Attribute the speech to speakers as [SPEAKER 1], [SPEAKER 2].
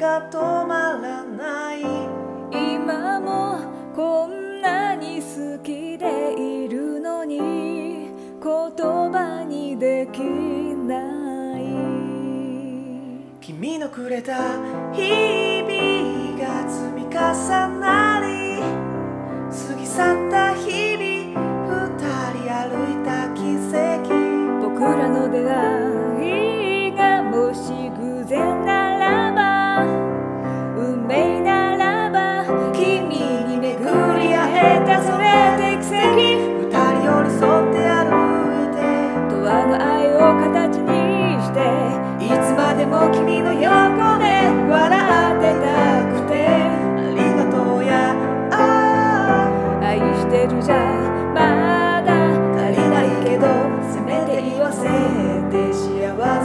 [SPEAKER 1] が止まらない。
[SPEAKER 2] 今もこんなに好きでいるのに言葉にできない。
[SPEAKER 1] 君のくれた日々が積み重なり、過ぎ去った日々、二人歩いた奇跡。
[SPEAKER 2] 僕らの出会いがもし偶然ならば、運命ならば、君に巡り会えたそれで奇跡。
[SPEAKER 1] 二人寄り添って歩いて、
[SPEAKER 2] 永遠の愛を形にして、
[SPEAKER 1] いつまでも君の横で笑ってたくて、ありがとうや
[SPEAKER 2] 愛してるじゃまだ
[SPEAKER 1] 足りないけど、せめて言わせて幸